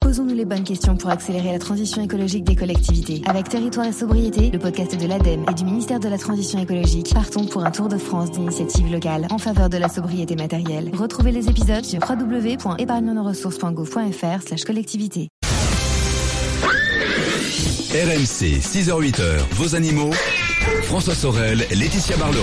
Posons-nous les bonnes questions pour accélérer la transition écologique des collectivités. Avec Territoire et Sobriété, le podcast de l'ADEME et du ministère de la Transition écologique, partons pour un tour de France d'initiatives locales en faveur de la sobriété matérielle. Retrouvez les épisodes sur www.épargnenosressources.gouv.fr/collectivité. RMC, 6h-8h, vos animaux. François Sorel, Laetitia Barlerin.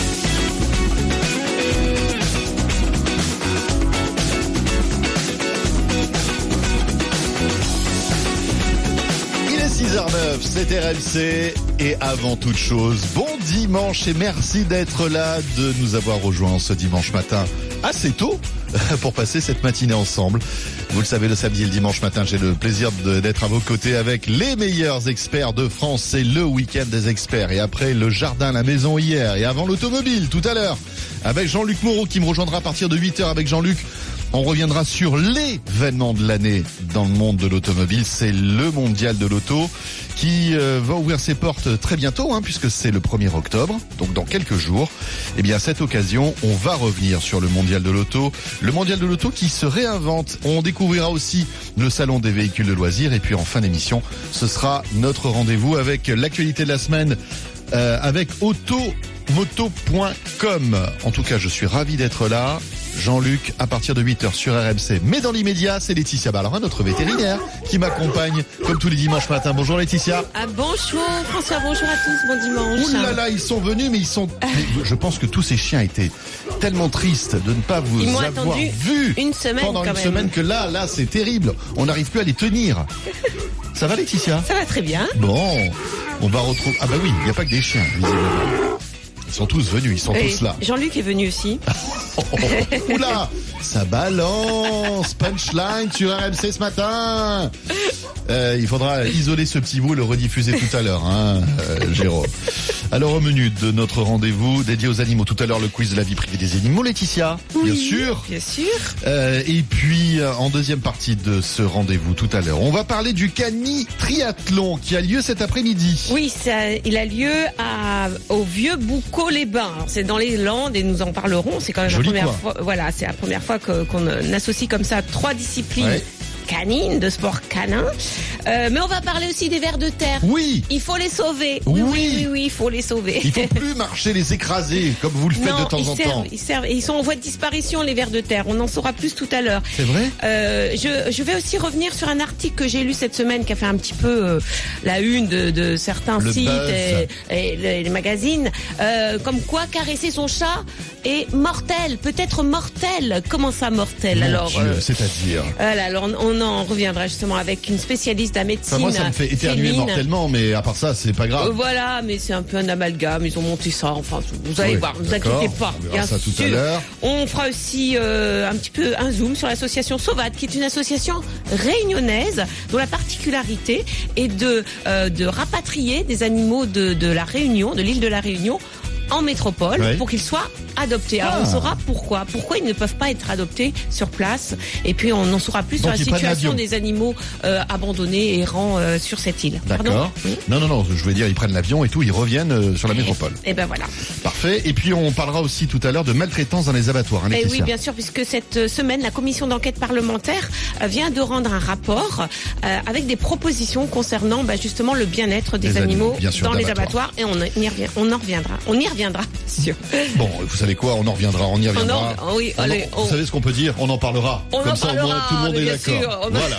Il est 6h09, c'est RMC. Et avant toute chose, bon dimanche et merci d'être là, de nous avoir rejoints ce dimanche matin assez tôt pour passer cette matinée ensemble. Vous le savez, le samedi et le dimanche matin, j'ai le plaisir d'être à vos côtés avec les meilleurs experts de France. C'est le week-end des experts. Et après le jardin, la maison hier. Et avant l'automobile tout à l'heure. Avec Jean-Luc Moreau qui me rejoindra à partir de 8h. Avec Jean-Luc, on reviendra sur l'événement de l'année dans le monde de l'automobile. C'est le mondial de l'auto qui va ouvrir ses portes très bientôt, puisque c'est le 1er octobre, donc dans quelques jours. Et bien à cette occasion, on va revenir sur le mondial de l'auto. Le mondial de l'auto qui se réinvente. On découvrira aussi le salon des véhicules de loisirs. Et puis en fin d'émission, ce sera notre rendez-vous avec l'actualité de la semaine avec automoto.com. En tout cas, je suis ravi d'être là. Jean-Luc, à partir de 8h sur RMC. Mais dans l'immédiat, c'est Laetitia Barlerin, notre vétérinaire, qui m'accompagne comme tous les dimanches matins. Bonjour Laetitia. Ah bonjour François, bonjour à tous, bon dimanche. Ouh là là, ils sont venus, mais je pense que tous ces chiens étaient tellement tristes de ne pas vous avoir vu pendant une semaine que là, c'est terrible. On n'arrive plus à les tenir. Ça va Laetitia? Ça va très bien. Bon, on va retrouver... Ah bah oui, il n'y a pas que des chiens, visiblement. Ils sont tous venus, ils sont tous là. Jean-Luc est venu aussi. Oula, ça balance, punchline sur RMC ce matin. Il faudra isoler ce petit bout et le rediffuser tout à l'heure, Jérôme. Alors au menu de notre rendez-vous dédié aux animaux, tout à l'heure le quiz de la vie privée des animaux, Laetitia, oui, bien sûr. Et puis en deuxième partie de ce rendez-vous tout à l'heure, on va parler du Cani Triathlon qui a lieu cet après-midi. Oui, il a lieu au Vieux Boucau-les-Bains. Alors, c'est dans les Landes et nous en parlerons. C'est quand même la première fois. Voilà, c'est la première fois qu'on associe comme ça 3 disciplines. Ouais. Canine, de sport canin. Mais on va parler aussi des vers de terre. Oui. Il faut les sauver. Oui, il faut les sauver. Il faut plus marcher les écraser comme vous le faites de temps en temps. Ils servent. Ils sont en voie de disparition, les vers de terre. On en saura plus tout à l'heure. C'est vrai? Je vais aussi revenir sur un article que j'ai lu cette semaine qui a fait un petit peu la une de certains sites et les magazines. Comme quoi caresser son chat est mortel. Peut-être mortel. Comment ça mortel? Alors, c'est-à-dire? Voilà, alors on en reviendra justement avec une spécialiste de la médecine. Moi, ça me fait éternuer mortellement, mais à part ça, c'est pas grave. Voilà, mais c'est un peu un amalgame. Ils ont monté ça. Enfin, vous allez voir, ne vous inquiétez pas. On verra ça tout à l'heure. On fera aussi un petit peu un zoom sur l'association Sauvat, qui est une association réunionnaise dont la particularité est de rapatrier des animaux de la Réunion, de l'île de la Réunion, en métropole, pour qu'ils soient adoptés. Alors on saura pourquoi ils ne peuvent pas être adoptés sur place, et puis on en saura plus sur la situation des animaux abandonnés et errants sur cette île. D'accord. Non, je voulais dire, ils prennent l'avion et tout, ils reviennent sur la métropole. Et ben voilà. Parfait. Et puis on parlera aussi tout à l'heure de maltraitance dans les abattoirs. Et oui, bien sûr, puisque cette semaine, la commission d'enquête parlementaire vient de rendre un rapport avec des propositions concernant justement le bien-être des animaux dans les abattoirs, et on y reviendra, bien sûr. Bon, vous savez quoi, on y reviendra. Vous savez ce qu'on peut dire, on en parlera. Au moins tout le monde est d'accord. Voilà.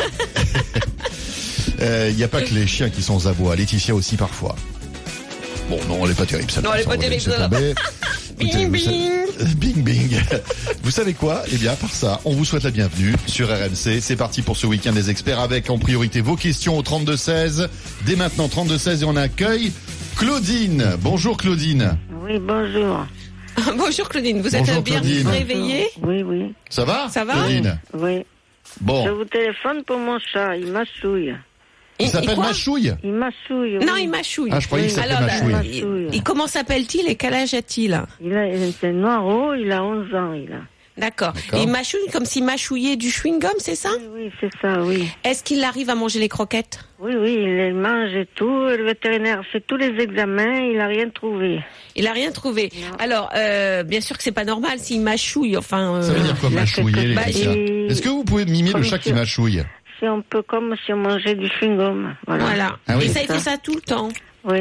Il n'y a pas que les chiens qui sont aux abois, Laetitia aussi parfois. Bon, non, elle n'est pas terrible, ça. Non, elle n'est pas terrible, ça. Bing, bing. Bing. Vous savez quoi? Eh bien, à part ça, on vous souhaite la bienvenue sur RMC. C'est parti pour ce week-end des experts avec en priorité vos questions au 32-16. Dès maintenant, 32-16, et on accueille Claudine. Bonjour Claudine. Oui, bonjour. Bonjour Claudine, vous êtes bien réveillée? Oui. Ça va Claudine? Oui. Bon. Je vous téléphone pour mon chat, il mâchouille. Il s'appelle Mâchouille? Il mâchouille. Non, il mâchouille. Ah, je croyais qu'il s'appelait Mâchouille. Et comment s'appelle-t-il et quel âge a-t-il? C'est noiro, il a 11 ans, D'accord. Et il mâchouille comme s'il mâchouillait du chewing-gum, c'est ça? Oui, c'est ça, oui. Est-ce qu'il arrive à manger les croquettes? Oui, il les mange et tout. Le vétérinaire fait tous les examens, il n'a rien trouvé. Il a rien trouvé. Non. Alors, bien sûr que c'est pas normal s'il mâchouille, Ça veut dire quoi, mâchouiller, les Est-ce que vous pouvez mimer le chat qui mâchouille? c'est un peu comme si on mangeait du chewing-gum. Voilà. Ah oui, et ça a été ça tout le temps. Oui.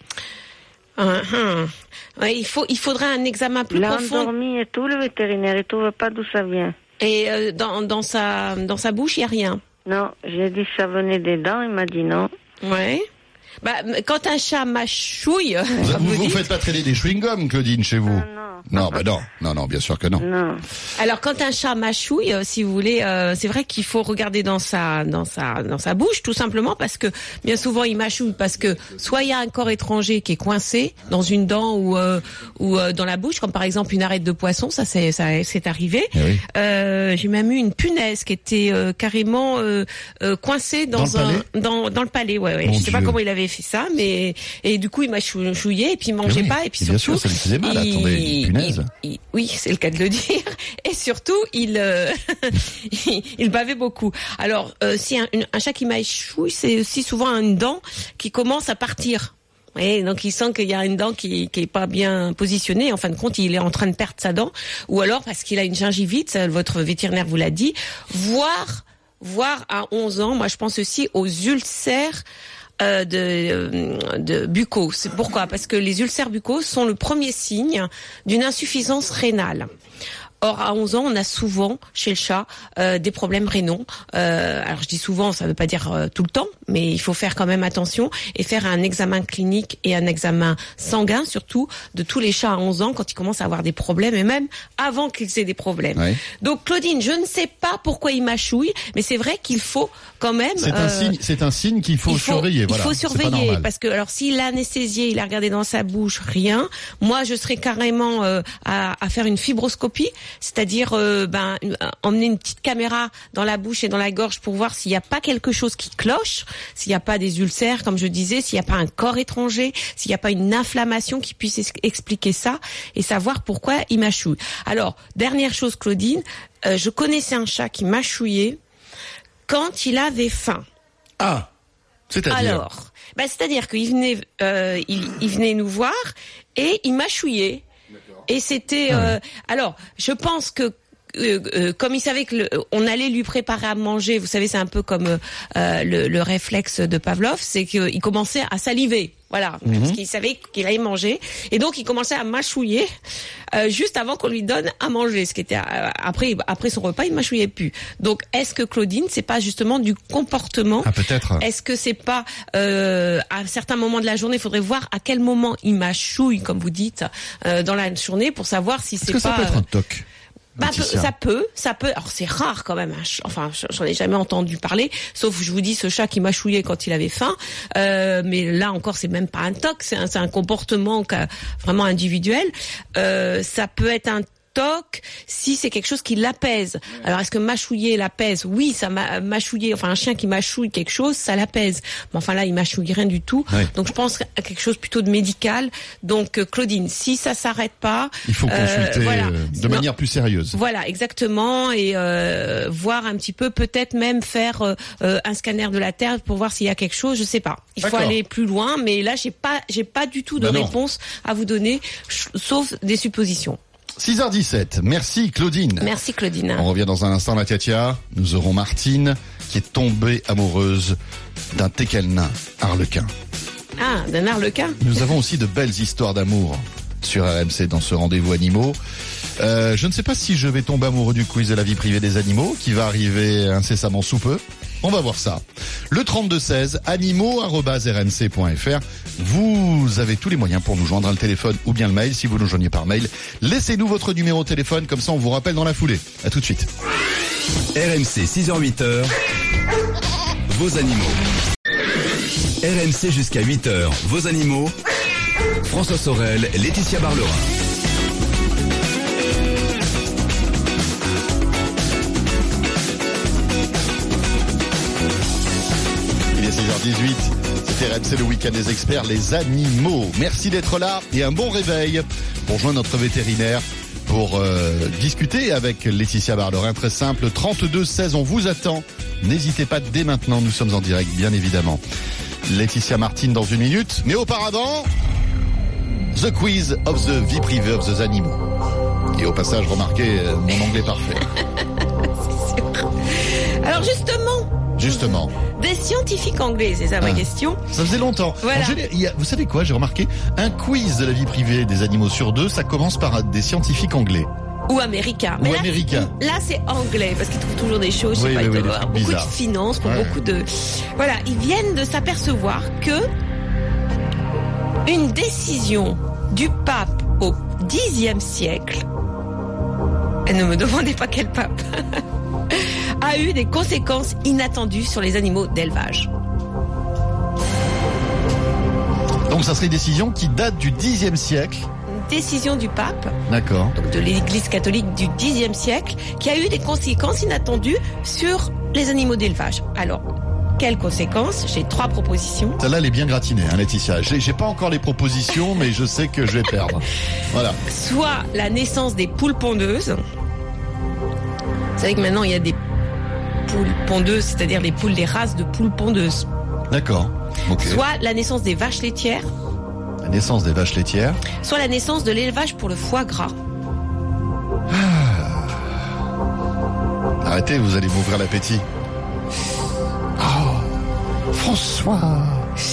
Ouais, il faudrait un examen plus Il a profond. endormi et tout, le vétérinaire, il trouve pas d'où ça vient. Et dans sa bouche, il n'y a rien. Non, j'ai dit ça venait des dents, il m'a dit non. Ouais. Bah, quand un chat mâchouille, Vous faites pas traîner des chewing-gums, Claudine, chez vous? Non, non, bien sûr que non. Non. Alors quand un chat mâchouille, si vous voulez, c'est vrai qu'il faut regarder dans sa bouche, tout simplement parce que bien souvent il mâchouille parce que soit il y a un corps étranger qui est coincé dans une dent ou dans la bouche, comme par exemple une arête de poisson, ça c'est arrivé. Oui. J'ai même eu une punaise qui était carrément coincée dans le palais. Ouais. Je sais pas comment il avait fait ça, mais et du coup il mâchouillait et puis il mangeait pas et puis bien surtout sûr, ça lui faisait mal. Attendez, punaise. Oui, c'est le cas de le dire. Et surtout, il bavait beaucoup. Alors, si un chat qui mâchouille, c'est aussi souvent une dent qui commence à partir. Et donc il sent qu'il y a une dent qui est pas bien positionnée. En fin de compte, il est en train de perdre sa dent, ou alors parce qu'il a une gingivite. Ça, votre vétérinaire vous l'a dit. Voire à 11 ans. Moi, je pense aussi aux ulcères. De buccaux. C'est pourquoi? Parce que les ulcères buccaux sont le premier signe d'une insuffisance rénale. Or, à 11 ans, on a souvent, chez le chat, des problèmes rénaux. Alors, je dis souvent, ça ne veut pas dire tout le temps, mais il faut faire quand même attention et faire un examen clinique et un examen sanguin, surtout, de tous les chats à 11 ans quand ils commencent à avoir des problèmes, et même avant qu'ils aient des problèmes. Oui. Donc, Claudine, je ne sais pas pourquoi il mâchouille, mais c'est vrai qu'il faut quand même... C'est un signe qu'il faut surveiller. Il faut surveiller, parce que, alors, s'il a anesthésié, il a regardé dans sa bouche, rien. Moi, je serais carrément à faire une fibroscopie, c'est-à-dire emmener une petite caméra dans la bouche et dans la gorge pour voir s'il n'y a pas quelque chose qui cloche, s'il n'y a pas des ulcères, comme je disais, s'il n'y a pas un corps étranger, s'il n'y a pas une inflammation qui puisse expliquer ça et savoir pourquoi il mâchouille. Alors, dernière chose, Claudine, je connaissais un chat qui mâchouillait quand il avait faim. Ah, c'est-à-dire? Alors, c'est-à-dire qu'il venait, il venait nous voir et il mâchouillait. Et c'était alors je pense que comme il savait que on allait lui préparer à manger, vous savez, c'est un peu comme le réflexe de Pavlov, c'est qu'il commençait à saliver. Voilà, parce qu'il savait qu'il allait manger, et donc il commençait à mâchouiller juste avant qu'on lui donne à manger. Ce qui était après son repas, il mâchouillait plus. Donc, est-ce que Claudine, c'est pas justement du comportement? Ah, peut-être. Est-ce que c'est pas à certains moments de la journée, il faudrait voir à quel moment il mâchouille, comme vous dites, dans la journée, pour savoir si c'est pas. Est-ce que ça peut être un TOC? Ça peut. Alors c'est rare quand même. Enfin, j'en ai jamais entendu parler. Sauf, je vous dis, ce chat qui mâchouillait quand il avait faim. Mais là encore, c'est même pas un TOC. C'est un comportement vraiment individuel. Ça peut être un TOC si c'est quelque chose qui l'apaise. Alors, est-ce que mâchouiller l'apaise? Oui, ça mâchouiller. Enfin, un chien qui mâchouille quelque chose, ça l'apaise. Mais enfin là, il mâchouille rien du tout. Oui. Donc, je pense à quelque chose plutôt de médical. Donc, Claudine, si ça s'arrête pas, il faut consulter de manière plus sérieuse. Voilà, exactement, et voir un petit peu, peut-être même faire un scanner de la terre pour voir s'il y a quelque chose. Je sais pas. Il faut aller plus loin, mais là, j'ai pas du tout de réponse à vous donner, sauf des suppositions. 6h17, merci Claudine. Merci Claudine. On revient dans un instant, la Tia. Nous aurons Martine qui est tombée amoureuse d'un teckel nain arlequin. Ah, d'un arlequin. Nous avons aussi de belles histoires d'amour sur RMC dans ce rendez-vous animaux. Je ne sais pas si je vais tomber amoureux du quiz de la vie privée des animaux qui va arriver incessamment sous peu. On va voir ça. Le 3216, animaux@rmc.fr. Vous avez tous les moyens pour nous joindre, le téléphone ou bien le mail. Si vous nous joignez par mail, laissez-nous votre numéro de téléphone, comme ça on vous rappelle dans la foulée. À tout de suite. RMC 6h-8h, vos animaux. RMC jusqu'à 8h, vos animaux. François Sorel, Laetitia Barlerin. Il est 6h18, c'était RMC le week-end des experts, les animaux. Merci d'être là et un bon réveil pour joindre notre vétérinaire pour discuter avec Laetitia Barlerin. Très simple, 3216, on vous attend. N'hésitez pas dès maintenant, nous sommes en direct, bien évidemment. Laetitia, Martine dans une minute, mais auparavant, the quiz of the vie privée of the animaux. Et au passage, remarquez mon anglais parfait. C'est sûr. Alors Justement. Des scientifiques anglais, c'est ça ma question. Ça faisait longtemps. Voilà. Vous savez quoi, j'ai remarqué, un quiz de la vie privée des animaux sur 2, ça commence par des scientifiques anglais. Ou américain. Ou américain. Là, c'est anglais, parce qu'ils trouvent toujours des choses, Oui, je sais pas, oui, ils doivent des avoir trucs beaucoup bizarres. de finances, pour Ouais. beaucoup de... Voilà, ils viennent de s'apercevoir que une décision du pape au Xe siècle, et ne me demandez pas quel pape, a eu des conséquences inattendues sur les animaux d'élevage. Donc ça serait une décision qui date du Xe siècle. Une décision du pape, D'accord. donc de l'Église catholique du Xe siècle, qui a eu des conséquences inattendues sur les animaux d'élevage. Alors, quelles conséquences? J'ai 3 propositions. Celle-là, elle est bien gratinée, hein, Laetitia. J'ai pas encore les propositions, mais je sais que je vais perdre. Voilà. Soit la naissance des poules pondeuses. Vous savez que maintenant, il y a des poules pondeuses, c'est-à-dire des poules, des races de poules pondeuses. D'accord. Ok. Soit la naissance des vaches laitières, La naissance des vaches laitières. soit la naissance de l'élevage pour le foie gras. Arrêtez, vous allez m'ouvrir l'appétit. Oh, François.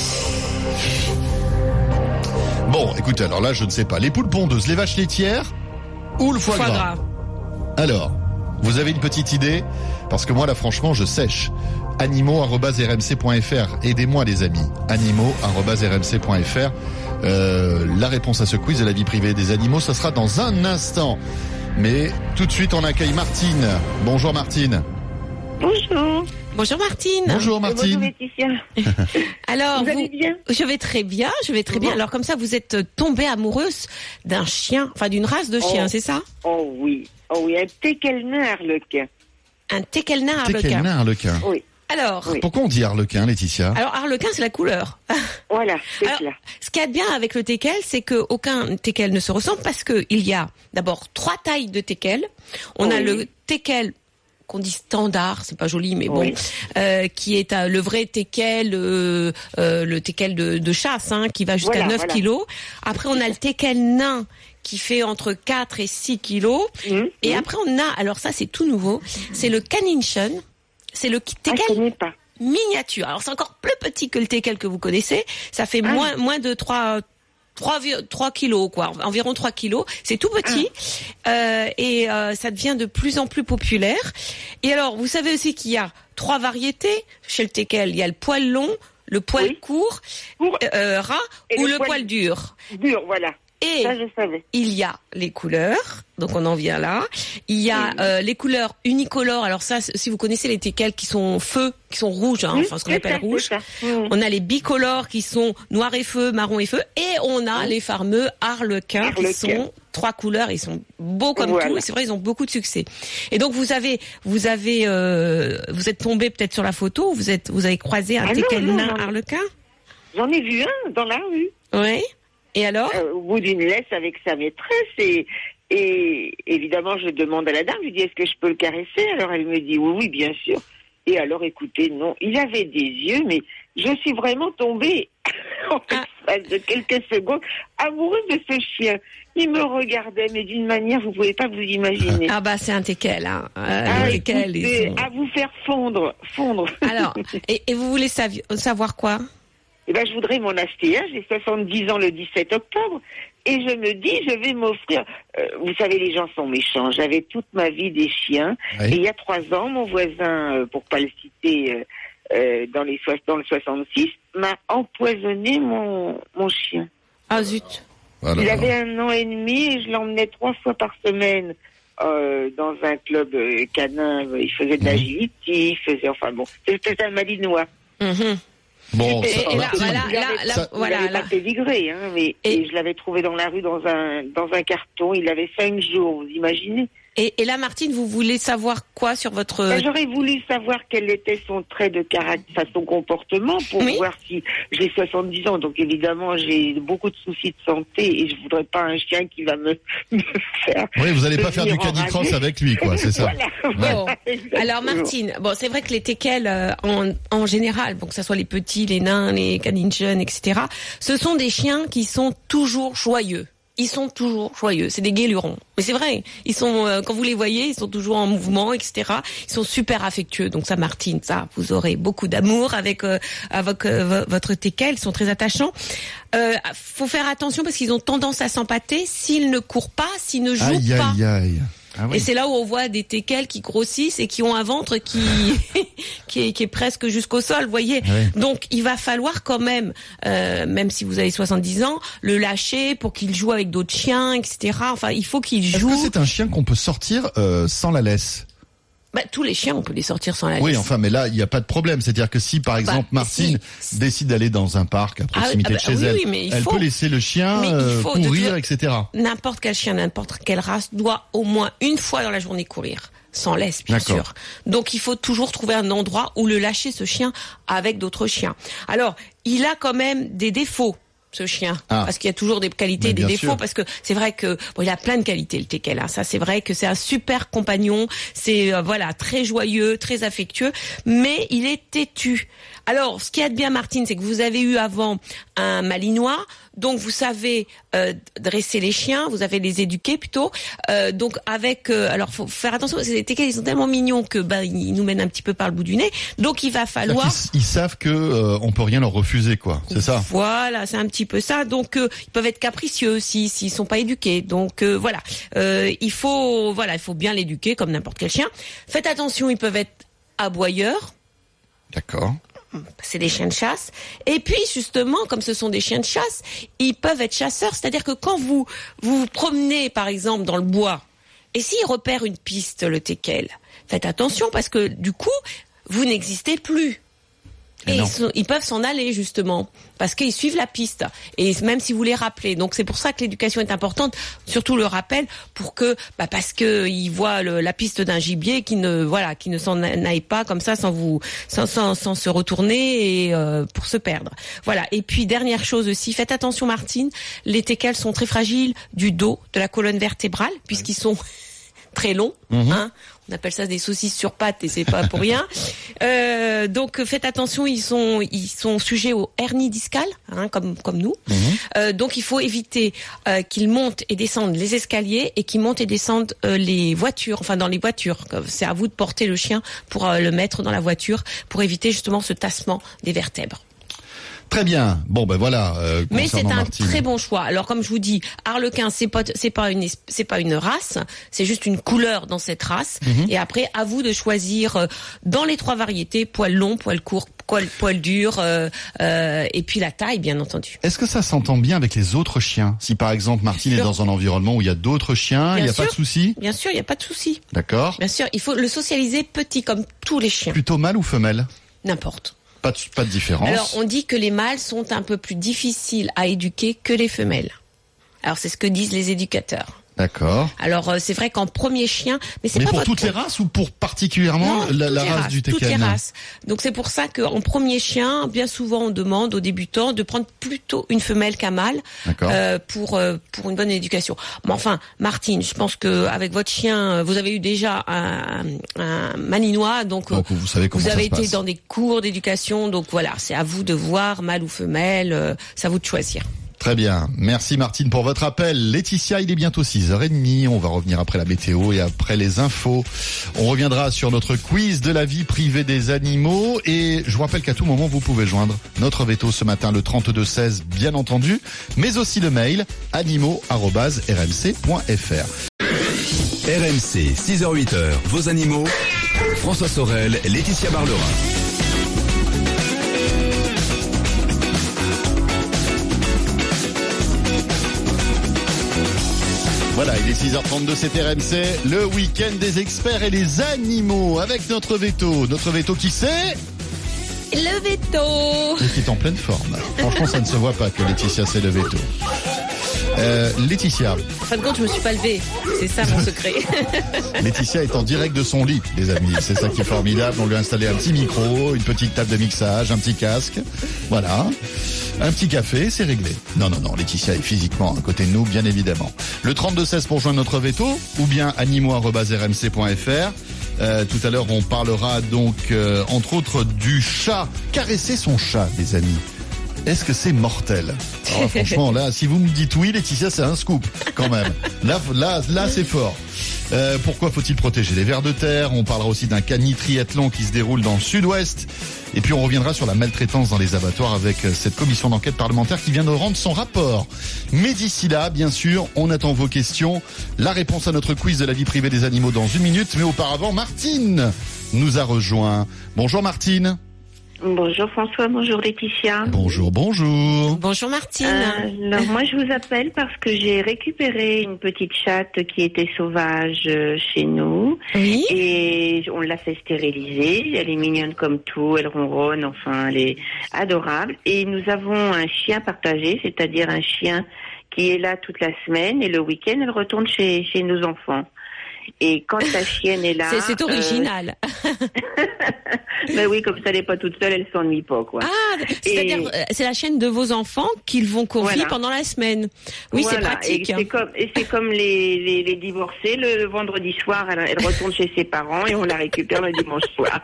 Bon, écoutez, alors là, je ne sais pas. Les poules pondeuses, les vaches laitières ou le foie gras. Alors, vous avez une petite idée? Parce que moi, là, franchement, je sèche. animaux@rmc.fr. Aidez-moi, les amis. animaux@rmc.fr. La réponse à ce quiz de la vie privée des animaux, ça sera dans un instant. Mais tout de suite, on accueille Martine. Bonjour, Martine. Bonjour. Bonjour Martine. Bonjour, Bonjour Martine. Laetitia. Alors, Vous allez bien? Je vais très bien, je vais très bien. Alors comme ça, vous êtes tombée amoureuse d'un chien, enfin d'une race de chien, c'est ça? Oh oui, un Tekelnin Arlequin. Un Tekelnin T'es quel arlequin. nain, Harlequin? Oui, Alors, Oui. Pourquoi on dit Harlequin, Laetitia? alors arlequin, c'est la couleur. voilà, c'est Alors, cela. ce qu'il y a de bien avec le teckel, c'est qu'aucun teckel ne se ressemble parce que il y a d'abord 3 tailles de teckel. On a Oui. le teckel qu'on dit standard, c'est pas joli, mais bon, Oui. qui est le vrai teckel, le teckel de chasse, hein, qui va jusqu'à 9 kilos. Après, on a le teckel nain qui fait entre 4 et 6 kilos. Et après, on a, alors ça, c'est tout nouveau, c'est le Caninchan. C'est le Ah, je teckel connais pas. miniature. Alors c'est encore plus petit que le teckel que vous connaissez. Ça fait moins de 3 kilos, quoi. Environ 3 kilos. C'est tout petit. Et ça devient de plus en plus populaire. Et alors, vous savez aussi qu'il y a 3 variétés chez le teckel. Il y a le poil long, le poil court, ras, Et ou le le poil dur. Dur, voilà. Et Ça, je savais. il y a les couleurs, donc on en vient là. Il y a les couleurs unicolores. Alors ça, si vous connaissez les teckels qui sont feu, qui sont rouges, hein, enfin ce qu'on c'est appelle ça, rouge. c'est ça. On a les bicolores qui sont noir et feu, marron et feu, et on a les fameux harlequins qui sont 3 couleurs. Ils sont beaux comme Voilà. tout, et c'est vrai, ils ont beaucoup de succès. Et donc vous êtes tombé peut-être sur la photo, vous avez croisé un teckel non, nain non. harlequin. J'en ai vu un dans la rue. Oui. Et alors? Au bout d'une laisse avec sa maîtresse et évidemment je demande à la dame, je lui dis est-ce que je peux le caresser? Alors elle me dit oui bien sûr. Et alors écoutez, non, il avait des yeux, mais je suis vraiment tombée en l'espace de quelques secondes amoureuse de ce chien. Il me regardait, mais d'une manière vous pouvez pas vous imaginer. Ah bah c'est un teckel, hein. Les teckels, écoutez, ils sont... à vous faire fondre. Alors, et vous voulez savoir quoi? Eh ben, je voudrais m'en acheter un. J'ai 70 ans le 17 octobre. Et je me dis, je vais m'offrir... vous savez, les gens sont méchants. J'avais toute ma vie des chiens. Oui. Et il y a 3 ans, mon voisin, pour pas le citer, dans le 66, m'a empoisonné mon chien. Ah zut. Voilà. Il avait 1 an et demi et je l'emmenais 3 fois par semaine dans un club canin. Il faisait de l'agility, il faisait... Enfin bon, c'était un malinois. Mhm. Bon, Et ça, là, Martine, voilà, il avait pas pédigré, hein, mais et je l'avais trouvé dans la rue dans un carton. Il avait 5 jours, vous imaginez. Et là, Martine, vous voulez savoir quoi sur votre... Ben, j'aurais voulu savoir quel était son trait de caractère, son comportement, pour voir si j'ai 70 ans. Donc évidemment, j'ai beaucoup de soucis de santé et je voudrais pas un chien qui va me faire. Oui, vous n'allez pas faire du canicross avec lui, quoi, c'est ça. Bon. Alors Martine, bon, c'est vrai que les teckels en général, bon, que ce soit les petits, les nains, les caninchan, etc., ce sont des chiens qui sont toujours joyeux. ils sont toujours joyeux. C'est des guélurons. Mais c'est vrai. Ils sont, quand vous les voyez, ils sont toujours en mouvement, etc. Ils sont super affectueux. Donc ça, Martine, ça, vous aurez beaucoup d'amour avec votre teckel. Ils sont très attachants. Faut faire attention parce qu'ils ont tendance à s'empâter s'ils ne courent pas, s'ils ne jouent pas. Aïe. Ah oui. Et c'est là où on voit des teckels qui grossissent et qui ont un ventre qui est presque jusqu'au sol, vous voyez. Oui. Donc il va falloir quand même, même si vous avez 70 ans, le lâcher pour qu'il joue avec d'autres chiens, etc. Enfin, il faut qu'il joue. Est-ce que c'est un chien qu'on peut sortir sans la laisse? Tous les chiens, on peut les sortir sans la laisse. Oui, enfin, mais là, il n'y a pas de problème. C'est-à-dire que si, par exemple, Martine décide d'aller dans un parc à proximité de chez elle, elle peut laisser le chien courir, etc. N'importe quel chien, n'importe quelle race doit au moins une fois dans la journée courir. Sans laisse, bien sûr. Donc, il faut toujours trouver un endroit où le lâcher, ce chien, avec d'autres chiens. Alors, il a quand même des défauts, ce chien, parce qu'il y a toujours des qualités et des défauts, parce que c'est vrai que il a plein de qualités, le teckel, hein. Ça, c'est vrai que c'est un super compagnon, c'est très joyeux, très affectueux, mais il est têtu. Alors, ce qui est de bien, Martine, c'est que vous avez eu avant un malinois, donc vous savez dresser les chiens, vous avez les éduquer plutôt. Donc alors faut faire attention parce que les teckels ils sont tellement mignons que ils nous mènent un petit peu par le bout du nez. Donc il va falloir. Ils savent que on peut rien leur refuser, quoi. C'est ça. Voilà, c'est un petit peu ça. Donc ils peuvent être capricieux aussi s'ils sont pas éduqués. Donc il faut bien l'éduquer comme n'importe quel chien. Faites attention, ils peuvent être aboyeurs. D'accord. C'est des chiens de chasse. Et puis, justement, comme ce sont des chiens de chasse, ils peuvent être chasseurs. C'est-à-dire que quand vous vous promenez, par exemple, dans le bois, et s'ils repèrent une piste, le teckel, faites attention parce que, du coup, vous n'existez plus. Et ils peuvent s'en aller, justement, parce qu'ils suivent la piste. Et même si vous les rappelez. Donc, c'est pour ça que l'éducation est importante, surtout le rappel, pour que, parce que ils voient la piste d'un gibier qui ne s'en aille pas comme ça sans se retourner et pour se perdre. Voilà. Et puis, dernière chose aussi, faites attention, Martine, les teckels sont très fragiles du dos, de la colonne vertébrale, puisqu'ils sont très longs, hein. On appelle ça des saucisses sur pattes et c'est pas pour rien. Donc faites attention, ils sont sujets aux hernies discales, hein, comme nous. Donc il faut éviter qu'ils montent et descendent les escaliers et qu'ils montent et descendent les voitures, enfin dans les voitures. C'est à vous de porter le chien pour le mettre dans la voiture pour éviter justement ce tassement des vertèbres. Très bien. Bon, voilà. Mais c'est un Martine. très bon choix. Alors, comme je vous dis, Arlequin, c'est pas une race, c'est juste une couleur dans cette race. Et après, à vous de choisir dans les 3 variétés, poil long, poil court, poil dur, et puis la taille, bien entendu. Est-ce que ça s'entend bien avec les autres chiens? Si par exemple Martine est dans un environnement où il y a d'autres chiens, il n'y a pas de souci? Bien sûr, il n'y a pas de souci. D'accord. Bien sûr, il faut le socialiser petit comme tous les chiens. Plutôt mâle ou femelle? N'importe. Pas de différence. Alors, on dit que les mâles sont un peu plus difficiles à éduquer que les femelles. Alors, c'est ce que disent les éducateurs. D'accord. Alors, c'est vrai qu'en premier chien, mais c'est pas pour toutes les races ou pour particulièrement la race du teckel? Toutes les races. Donc, c'est pour ça qu'en premier chien, bien souvent, on demande aux débutants de prendre plutôt une femelle qu'un mâle pour une bonne éducation. Mais enfin, Martine, je pense que avec votre chien, vous avez eu déjà un malinois, donc vous savez comment vous avez ça se été passe. dans des cours d'éducation, donc voilà, c'est à vous de voir mâle ou femelle, c'est à vous de choisir. Très bien. Merci Martine pour votre appel. Laetitia, il est bientôt 6h30. On va revenir après la météo et après les infos. On reviendra sur notre quiz de la vie privée des animaux. Et je vous rappelle qu'à tout moment, vous pouvez joindre notre veto ce matin, le 3216, bien entendu, mais aussi le mail animaux@rmc.fr. RMC, 6h-8h, vos animaux. François Sorel, Laetitia Barlerin. Voilà, il est 6h32, c'est RMC, le week-end des experts et les animaux avec notre veto. Notre veto qui c'est? Le veto. Et qui est en pleine forme. Franchement, ça ne se voit pas que Laetitia c'est le veto. Laetitia. En fin de compte, je me suis pas levée. C'est ça mon secret. Laetitia est en direct de son lit, les amis. C'est ça qui est formidable. On lui a installé un petit micro, une petite table de mixage, un petit casque. Voilà. Un petit café, c'est réglé. Non, Laetitia est physiquement à côté de nous, bien évidemment. Le 3216 pour joindre notre veto, ou bien animaux@rmc.fr. Tout à l'heure, on parlera donc, entre autres, du chat. Caresser son chat, les amis. Est-ce que c'est mortel? Alors, franchement, là, si vous me dites oui, Laetitia, c'est un scoop, quand même. Là, c'est fort. Pourquoi faut-il protéger les vers de terre? On parlera aussi d'un cani-triathlon qui se déroule dans le sud-ouest. Et puis on reviendra sur la maltraitance dans les abattoirs avec cette commission d'enquête parlementaire qui vient de rendre son rapport. Mais d'ici là, bien sûr, on attend vos questions. La réponse à notre quiz de la vie privée des animaux dans 1 minute. Mais auparavant, Martine nous a rejoint. Bonjour Martine. Bonjour François, bonjour Laetitia. Bonjour. Bonjour Martine. Alors moi je vous appelle parce que j'ai récupéré une petite chatte qui était sauvage chez nous. Oui. Et on l'a fait stériliser. Elle est mignonne comme tout, elle ronronne, enfin elle est adorable. Et nous avons un chien partagé, c'est-à-dire un chien qui est là toute la semaine et le week-end elle retourne chez nos enfants. Et quand la chienne est là... C'est original. Ben oui, comme ça, elle n'est pas toute seule, elle s'ennuie pas, quoi. Ah, c'est-à-dire, c'est la chienne de vos enfants qu'ils vont confier pendant la semaine. Oui, voilà. C'est pratique. Et c'est comme les divorcés, le vendredi soir, elle retourne chez ses parents et on la récupère le dimanche soir.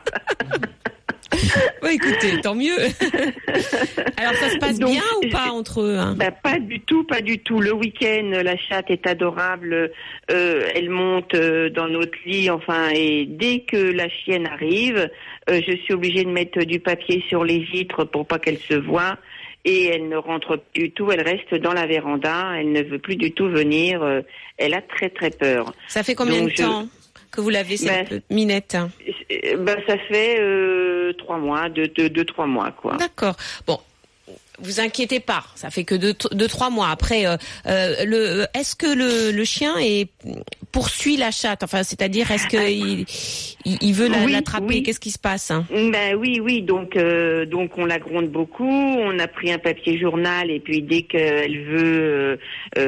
Bon, écoutez, tant mieux. Alors, ça se passe bien ou pas entre eux, hein? Bah, pas du tout. Le week-end, la chatte est adorable. Elle monte dans notre lit, enfin, et dès que la chienne arrive, je suis obligée de mettre du papier sur les vitres pour pas qu'elle se voie. Et elle ne rentre plus du tout, elle reste dans la véranda, elle ne veut plus du tout venir. Elle a très très peur. Ça fait combien de temps que vous l'avez, cette minette? Ça fait 3 mois, 2-3 mois, quoi. D'accord. Bon, vous inquiétez pas, ça fait que 2-3 mois. Après, est-ce que le chien poursuit la chatte? Enfin, c'est-à-dire, est-ce que il veut l'attraper? Oui. Qu'est-ce qui se passe, hein? Oui. Donc on la gronde beaucoup. On a pris un papier journal et puis dès qu'elle veut,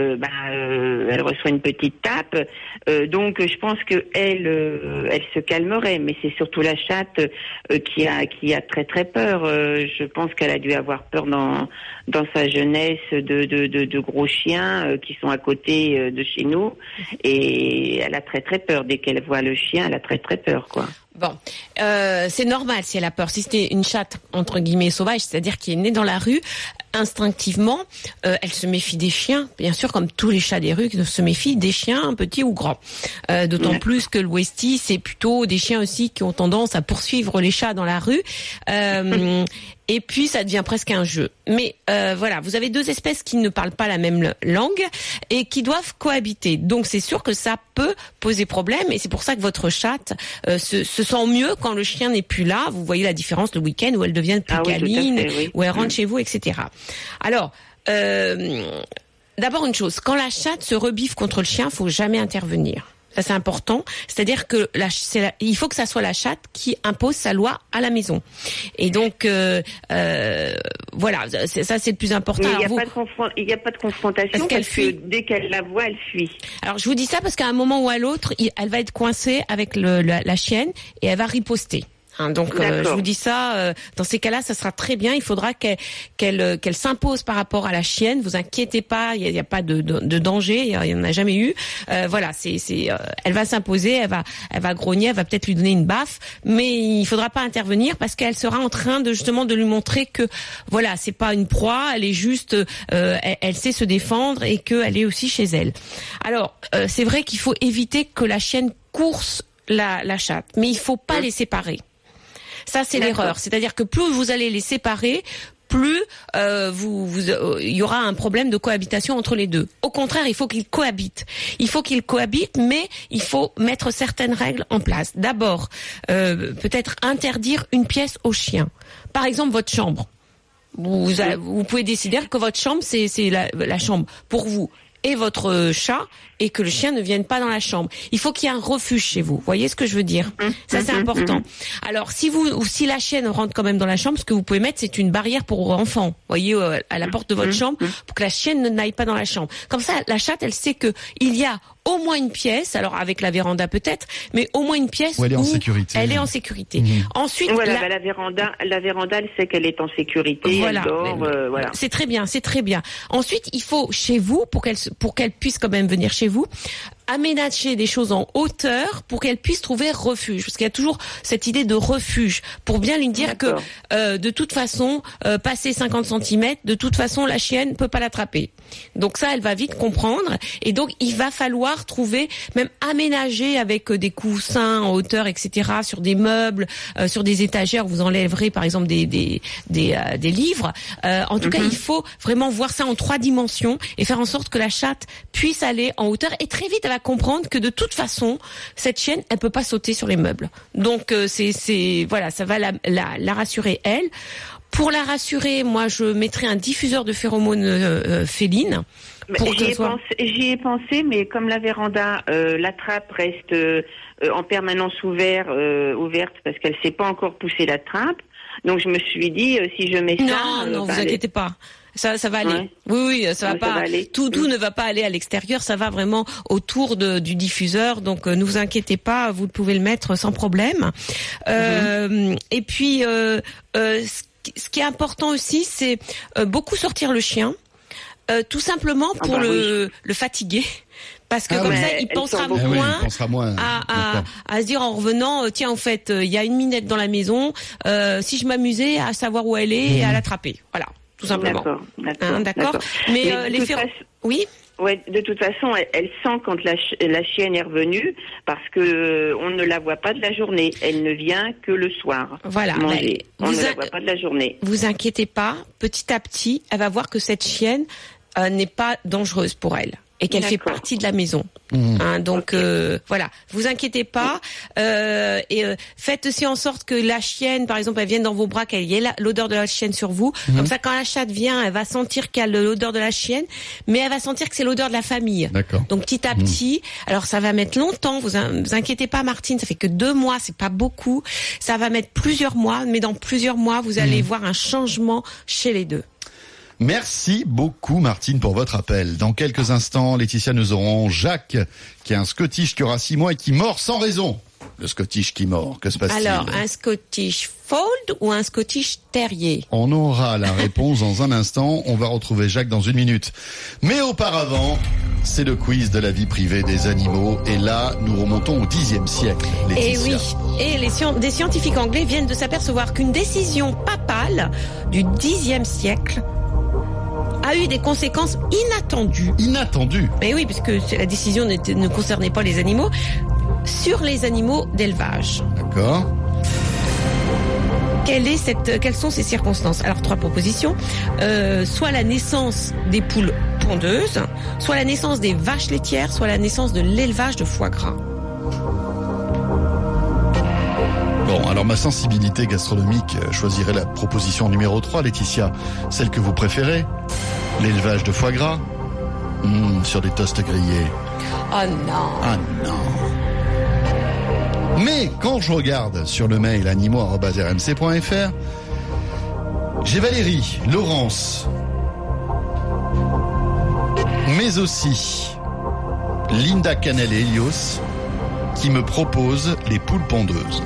elle reçoit une petite tape. Donc je pense que elle se calmerait, mais c'est surtout la chatte qui a très très peur. Je pense qu'elle a dû avoir peur dans sa jeunesse de gros chiens qui sont à côté de chez nous, et elle a très très peur. Dès qu'elle voit le chien, elle a très très peur, quoi. Bon, c'est normal si elle a peur. Si c'était une chatte entre guillemets sauvage, c'est-à-dire qui est née dans la rue, instinctivement, elle se méfie des chiens, bien sûr, comme tous les chats des rues se méfient des chiens, petits ou grands. D'autant plus que le Westie, c'est plutôt des chiens aussi qui ont tendance à poursuivre les chats dans la rue. Et puis, ça devient presque un jeu. Mais voilà, vous avez 2 espèces qui ne parlent pas la même langue et qui doivent cohabiter. Donc, c'est sûr que ça peut poser problème. Et c'est pour ça que votre chatte se sent mieux quand le chien n'est plus là. Vous voyez la différence le week-end où elle devient plus câline, où elle rentre chez vous, etc. Alors, d'abord une chose, quand la chatte se rebiffe contre le chien, faut jamais intervenir. Ça, c'est important. C'est-à-dire que il faut que ça soit la chatte qui impose sa loi à la maison. Et donc, voilà, ça c'est le plus important. Il n'y a pas de confrontation parce que dès qu'elle la voit, elle fuit. Alors, je vous dis ça parce qu'à un moment ou à l'autre, elle va être coincée avec la chienne et elle va riposter. Donc je vous dis ça, dans ces cas-là, ça sera très bien. Il faudra qu'elle s'impose par rapport à la chienne. Vous inquiétez pas, il y a pas de danger, il y en a jamais eu. Voilà, elle va s'imposer, elle va grogner, elle va peut-être lui donner une baffe, mais il faudra pas intervenir parce qu'elle sera en train de lui montrer que voilà, c'est pas une proie, elle est juste, elle sait se défendre et qu'elle est aussi chez elle. Alors c'est vrai qu'il faut éviter que la chienne course la chatte, mais il faut pas les séparer. Ça, c'est l'erreur. C'est-à-dire que plus vous allez les séparer, plus il y aura un problème de cohabitation entre les deux. Au contraire, il faut qu'ils cohabitent. Mais il faut mettre certaines règles en place. D'abord, peut-être interdire une pièce au chien. Par exemple, votre chambre. Vous pouvez décider que votre chambre, c'est la chambre pour vous et votre chat, et que le chien ne vienne pas dans la chambre. Il faut qu'il y ait un refuge chez vous. Vous voyez ce que je veux dire? Ça, c'est important. Alors, si la chienne rentre quand même dans la chambre, ce que vous pouvez mettre, c'est une barrière pour enfants. Vous voyez, à la porte de votre chambre, pour que la chienne ne n'aille pas dans la chambre. Comme ça, la chatte, elle sait que il y a au moins une pièce, alors avec la véranda peut-être, mais au moins une pièce où elle est en sécurité. Ensuite, la véranda, elle sait qu'elle est en sécurité. Voilà. Elle dort, voilà. C'est très bien. Ensuite, il faut chez vous, pour qu'elle puisse quand même venir chez vous, aménager des choses en hauteur pour qu'elle puisse trouver refuge. Parce qu'il y a toujours cette idée de refuge pour bien lui dire que de toute façon, passer 50 cm, de toute façon, la chienne peut pas l'attraper. Donc ça, elle va vite comprendre. Et donc, il va falloir trouver, même aménager avec des coussins en hauteur, etc., sur des meubles, sur des étagères où vous enlèverez, par exemple, des livres. En tout cas, il faut vraiment voir ça en 3 dimensions et faire en sorte que la chatte puisse aller en hauteur. Et très vite, elle va comprendre que de toute façon, cette chienne, elle peut pas sauter sur les meubles. Donc, voilà, ça va la rassurer, elle. Pour la rassurer, moi, je mettrais un diffuseur de phéromones féline. J'y ai pensé, mais comme la véranda, la trappe reste en permanence ouverte parce qu'elle sait pas encore pousser la trappe. Donc je me suis dit, si je mets ça... Non, vous inquiétez pas. Ça va aller. Ouais. Oui, ça va pas. Ça va aller. Tout ne va pas aller à l'extérieur. Ça va vraiment autour du diffuseur. Donc, ne vous inquiétez pas. Vous pouvez le mettre sans problème. Et puis, ce qui est important aussi, c'est beaucoup sortir le chien. Tout simplement pour le fatiguer. Parce que comme ça, il pensera moins à se dire en revenant, tiens, en fait, il y a une minette dans la maison, si je m'amusais à savoir où elle est et à l'attraper. Voilà, tout simplement. D'accord. Mais les oui. Ouais, de toute façon, elle sent quand la chienne est revenue parce que on ne la voit pas de la journée. Elle ne vient que le soir. Voilà. Manger. On ne la voit pas de la journée. Vous inquiétez pas. Petit à petit, elle va voir que cette chienne n'est pas dangereuse pour elle et qu'elle fait partie de la maison. Donc voilà, vous inquiétez pas faites aussi en sorte que la chienne, par exemple, elle vienne dans vos bras, qu'elle y ait l'odeur de la chienne sur vous. Comme ça, quand la chatte vient, elle va sentir qu'il y a l'odeur de la chienne, mais elle va sentir que c'est l'odeur de la famille. D'accord. Donc petit à petit, alors ça va mettre longtemps, vous inquiétez pas, Martine, ça fait que 2 mois, c'est pas beaucoup. Ça va mettre plusieurs mois, mais dans plusieurs mois, vous allez voir un changement chez les deux. Merci beaucoup Martine pour votre appel. Dans quelques instants, Laetitia, nous aurons Jacques, qui est un Scottish qui aura 6 mois et qui mord sans raison. Le Scottish qui mord, que se passe-t-il? Alors, un Scottish Fold ou un Scottish Terrier? On aura la réponse dans un instant. On va retrouver Jacques dans 1 minute. Mais auparavant, c'est le quiz de la vie privée des animaux. Et là, nous remontons au Xe siècle, Laetitia. Et oui, et des scientifiques anglais viennent de s'apercevoir qu'une décision papale du Xe siècle a eu des conséquences inattendues. Inattendues? Mais oui, puisque la décision ne concernait pas les animaux, sur les animaux d'élevage. D'accord. Quelles sont ces circonstances? Alors, 3 propositions. Soit la naissance des poules pondeuses, soit la naissance des vaches laitières, soit la naissance de l'élevage de foie gras. Bon, alors ma sensibilité gastronomique choisirait la proposition numéro 3, Laetitia. Celle que vous préférez? L'élevage de foie gras? Sur des toasts grillés. Oh non. Ah non. Mais quand je regarde sur le mail animaux@rmc.fr, j'ai Valérie, Laurence, mais aussi Linda Canel et Elios qui me proposent les poules pondeuses.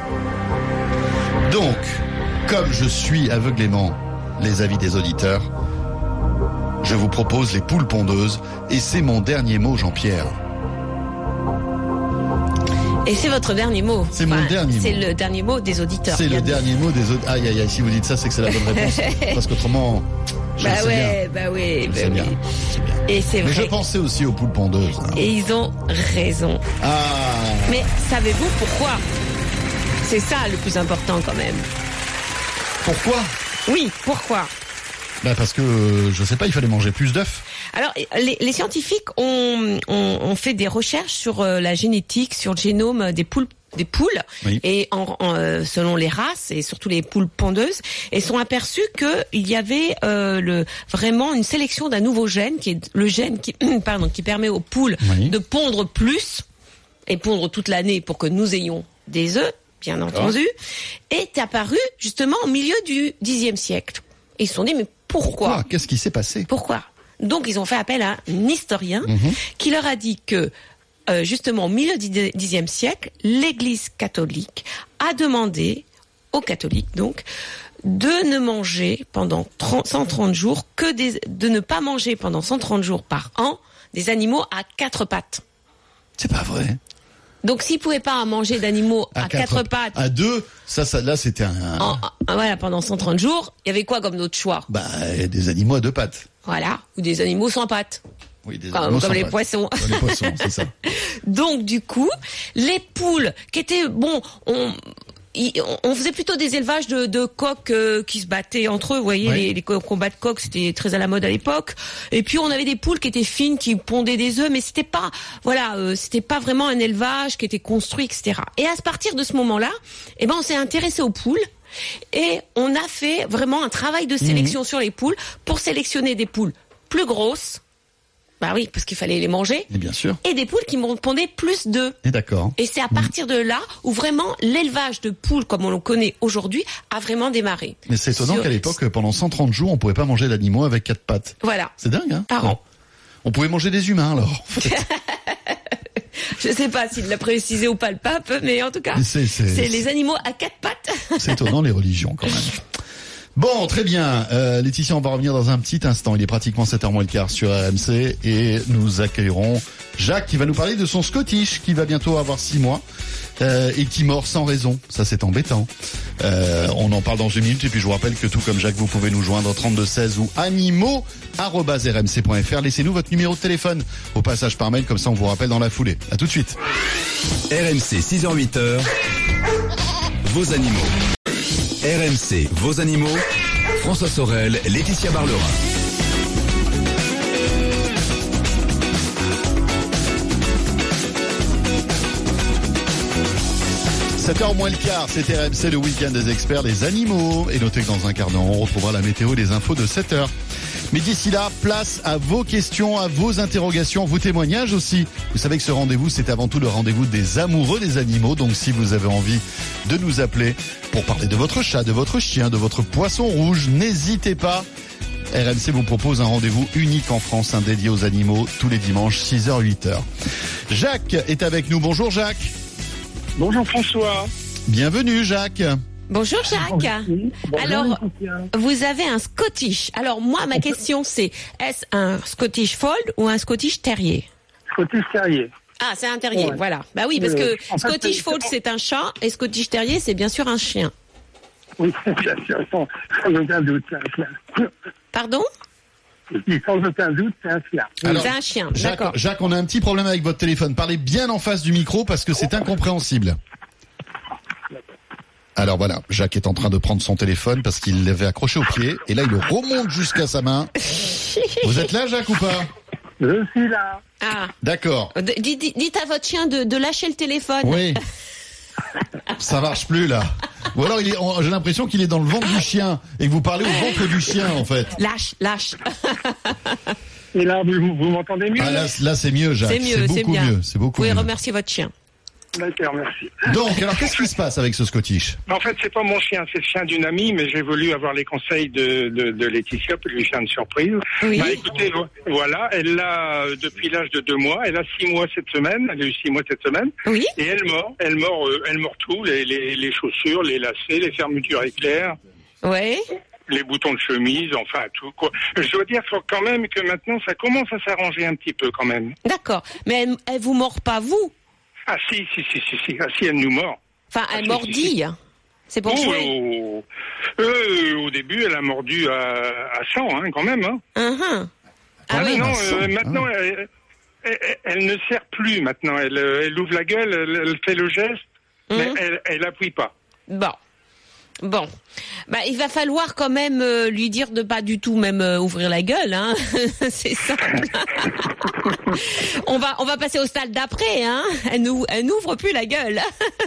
Donc, comme je suis aveuglément les avis des auditeurs, je vous propose les poules pondeuses et c'est mon dernier mot, Jean-Pierre. Et c'est votre dernier mot. C'est mon dernier mot. C'est le dernier mot des auditeurs. C'est le dernier mot des auditeurs. Aïe, aïe, aïe, si vous dites ça, c'est que c'est la bonne réponse. Parce qu'autrement, je le sais bien. Bah oui. Et c'est vrai. Mais je pensais aussi aux poules pondeuses. Hein. Et ils ont raison. Ah. Mais savez-vous pourquoi? C'est ça le plus important quand même. Pourquoi? Oui, pourquoi? Parce que, je sais pas, il fallait manger plus d'œufs. Alors, les scientifiques ont fait des recherches sur la génétique, sur le génome des poules, oui. Et selon les races et surtout les poules pondeuses, et sont aperçus que il y avait vraiment une sélection d'un nouveau gène qui est le gène qui permet aux poules de pondre plus et pondre toute l'année pour que nous ayons des œufs, bien entendu, est apparu justement au milieu du Xe siècle. Et ils se sont dit mais pourquoi? Qu'est-ce qui s'est passé? Pourquoi? Donc ils ont fait appel à un historien qui leur a dit que justement au milieu du Xe siècle, l'Église catholique a demandé aux catholiques donc de ne manger pendant 130 jours de ne pas manger pendant 130 jours par an des animaux à 4 pattes. C'est pas vrai. Donc s'ils pouvaient pas manger d'animaux à 4 pattes. À 2, là c'était Voilà, pendant 130 jours, il y avait quoi comme autre choix? Des animaux à 2 pattes. Voilà, ou des animaux sans pattes. Oui, comme les poissons. Comme les poissons, c'est ça. Donc du coup, les poules qui étaient on faisait plutôt des élevages de coqs qui se battaient entre eux. Vous voyez, les combats de coqs, c'était très à la mode à l'époque. Et puis on avait des poules qui étaient fines, qui pondaient des œufs, mais c'était pas, c'était pas vraiment un élevage qui était construit, etc. Et à partir de ce moment-là, on s'est intéressé aux poules. Et on a fait vraiment un travail de sélection sur les poules pour sélectionner des poules plus grosses. Bah oui, parce qu'il fallait les manger. Et bien sûr. Et des poules qui pondaient plus d'œufs. Et d'accord. Et c'est à partir de là où vraiment l'élevage de poules, comme on le connaît aujourd'hui, a vraiment démarré. Mais c'est étonnant qu'à l'époque, pendant 130 jours, on pouvait pas manger d'animaux avec 4 pattes. Voilà. C'est dingue, hein? Par an. On pouvait manger des humains, alors. En fait. Je sais pas s'il l'a précisé ou pas le pape, mais en tout cas, c'est les animaux à 4 pattes. C'est étonnant, les religions, quand même. Bon, très bien. Laetitia, on va revenir dans un petit instant. Il est pratiquement 7h moins le quart sur RMC et nous accueillerons Jacques qui va nous parler de son Scottish qui va bientôt avoir 6 mois et qui mord sans raison. Ça, c'est embêtant. On en parle dans 1 minute et puis je vous rappelle que tout comme Jacques, vous pouvez nous joindre 3216 ou animaux@rmc.fr. Laissez-nous votre numéro de téléphone au passage par mail, comme ça on vous rappelle dans la foulée. À tout de suite. RMC 6h-8h, vos animaux. RMC, vos animaux. François Sorel, Laetitia Barlerin. « 7h moins le quart, c'est RMC, le week-end des experts, les animaux. Et notez que dans un quart d'heure, on retrouvera la météo et les infos de 7h. Mais d'ici là, place à vos questions, à vos interrogations, vos témoignages aussi. Vous savez que ce rendez-vous, c'est avant tout le rendez-vous des amoureux des animaux. Donc si vous avez envie de nous appeler pour parler de votre chat, de votre chien, de votre poisson rouge, n'hésitez pas. RMC vous propose un rendez-vous unique en France, dédié aux animaux, tous les dimanches, 6h, 8h. Jacques est avec nous. Bonjour Jacques. Bonjour François. Bienvenue Jacques. Bonjour Jacques. Bonjour. Alors, vous avez un Scottish. Alors moi, ma question c'est, est-ce un Scottish Fold ou un Scottish Terrier? Scottish Terrier. Ah, c'est un terrier, Ouais. Voilà. Bah oui, parce que en fait, Scottish Fold c'est un chat et Scottish Terrier c'est bien sûr un chien. Oui, bien sûr, sans aucun doute, c'est un chien. Pardon? Sans aucun doute, c'est un chien. Alors, C'est un chien, d'accord. Jacques, on a un petit problème avec votre téléphone. Parlez bien en face du micro parce que c'est incompréhensible. Alors voilà, Jacques est en train de prendre son téléphone parce qu'il l'avait accroché au pied et là il le remonte jusqu'à sa main. Vous êtes là Jacques ou pas? Je suis là. Ah. D'accord. Dites à votre chien de lâcher le téléphone. Oui. Ça marche plus là. Ou alors j'ai l'impression qu'il est dans le ventre du chien et que vous parlez au ventre du chien en fait. Lâche. Et là, vous m'entendez mieux? Ah là c'est mieux Jacques. C'est mieux, c'est beaucoup bien. mieux. C'est beaucoup Vous pouvez mieux. remercier votre chien. D'accord, merci. Donc alors qu'est-ce qui se passe avec ce Scottish? En fait, c'est pas mon chien, c'est le chien d'une amie, mais j'ai voulu avoir les conseils de Laetitia pour lui faire une surprise. Oui. Bah, écoutez, voilà, elle l'a depuis l'âge de 2 mois, elle a 6 mois cette semaine, elle a eu 6 mois cette semaine, Oui. et elle mord tout, les chaussures, les lacets, les fermetures éclairs. Ouais. Les boutons de chemise, enfin tout quoi. Je dois dire quand même que maintenant ça commence à s'arranger un petit peu quand même. D'accord. Mais elle vous mord pas vous? Ah si, ah si, elle nous mord. Enfin, elle si, mordille. C'est pour jouer. Au début, elle a mordu à 100, hein, quand même. Hein. Ah oui. Maintenant, elle ne serre plus. Maintenant, elle ouvre la gueule, elle fait le geste, mais elle appuie pas. Bon. Bah, il va falloir quand même lui dire de pas du tout même ouvrir la gueule, hein. C'est ça. On va passer au stade d'après, hein. Elle n'ouvre plus la gueule.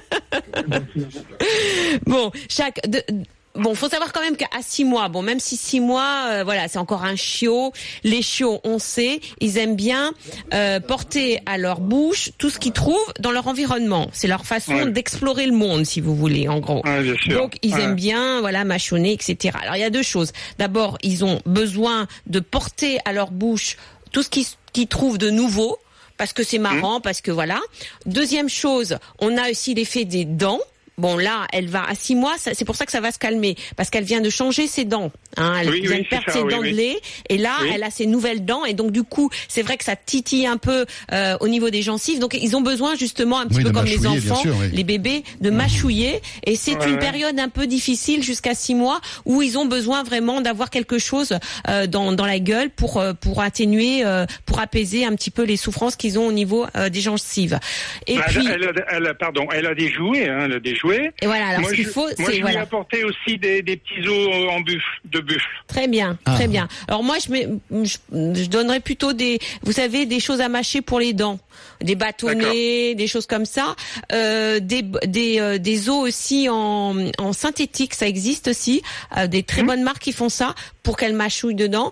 Bon, faut savoir quand même qu'à 6 mois, même si 6 mois, voilà, c'est encore un chiot. Les chiots, on sait, ils aiment bien porter à leur bouche tout ce qu'ils trouvent dans leur environnement. C'est leur façon d'explorer le monde, si vous voulez, en gros. Ouais, bien sûr. Donc, ils aiment bien, voilà, mâchonner, etc. Alors, il y a 2 choses. D'abord, ils ont besoin de porter à leur bouche tout ce qu'ils trouvent de nouveau, parce que c'est marrant, parce que voilà. Deuxième chose, on a aussi l'effet des dents. bon là, elle va à 6 mois, c'est pour ça que ça va se calmer, parce qu'elle vient de changer ses dents. Hein, elle vient de perdre ses dents de lait, et là, elle a ses nouvelles dents, et donc du coup, c'est vrai que ça titille un peu au niveau des gencives. Donc ils ont besoin justement un petit peu comme les enfants, les bébés, de mâchouiller. Et c'est une période un peu difficile jusqu'à 6 mois où ils ont besoin vraiment d'avoir quelque chose dans la gueule pour atténuer, pour apaiser un petit peu les souffrances qu'ils ont au niveau des gencives. Et puis, elle a des jouets, hein, elle a des jouets. Et voilà, alors ce qu'il faut, c'est je lui ai apporté aussi des petits os de buffle. Très bien, très bien. Alors moi, je donnerais plutôt vous savez, des choses à mâcher pour les dents, des bâtonnets, des choses comme ça, des os aussi en synthétique, ça existe aussi, des très bonnes marques qui font ça pour qu'elles mâchouillent dedans,